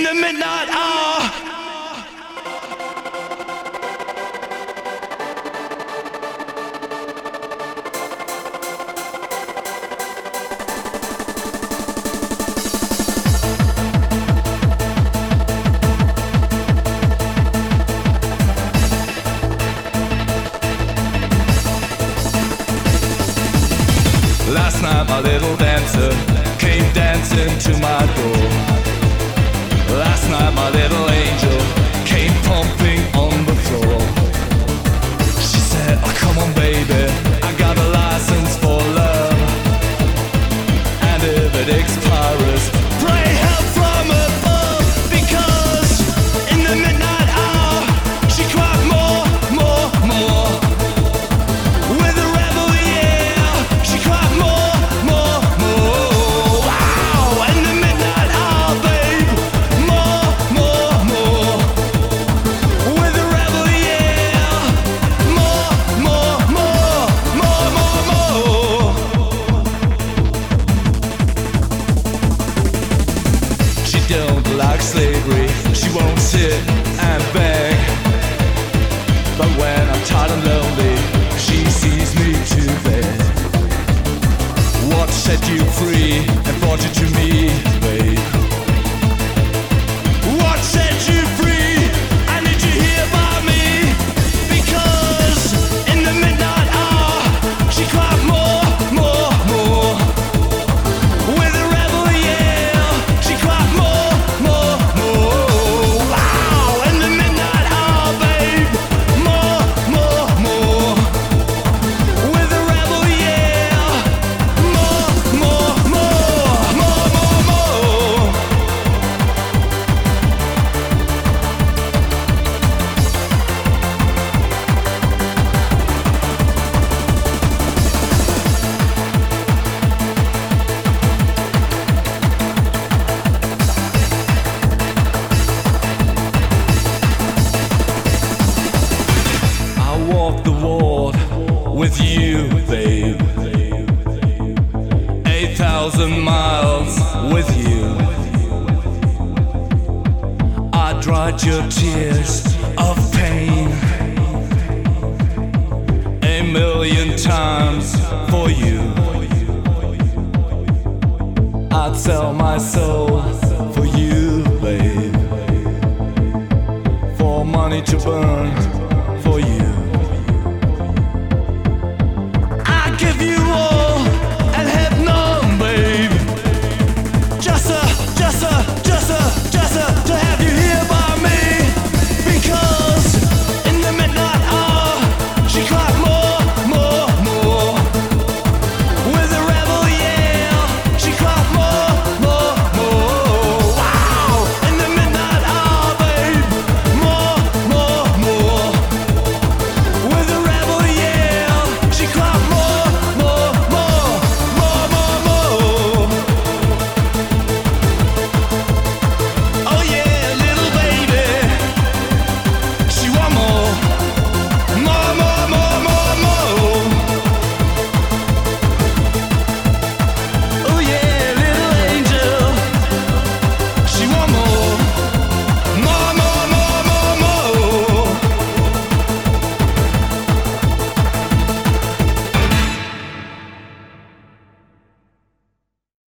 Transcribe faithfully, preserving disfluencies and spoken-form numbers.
the midnight hour. Last night my little dancer came dancing to my door. Last night my little angel came pumping on the floor. She said, oh come on baby, I got a license for love. And if it expires, pray help from above. Because in the midnight hour she cried more, more, more. With a rebel, yeah, she cried more, more, more. Wow, in the midnight hour, babe, more, more, more. With a rebel, yeah, more, more, more, more, more, more. She don't like slavery, she won't sit and beg. But when I'm tired and lonely, she sees me to bed. What set you free and brought you to me, babe? What set you free? I need you here by me. Because in the midnight hour she cried more, more, more. With a rebel, yeah, she cried more, more, more. Wow, in the midnight hour, babe, more, more, more. With a rebel, yeah, more, more, more, more, more, more. I walk the ward with you, babe. Eight thousand miles with you. I dried your tears of pain a million times for you. I'd sell my soul for you, babe. For money to burn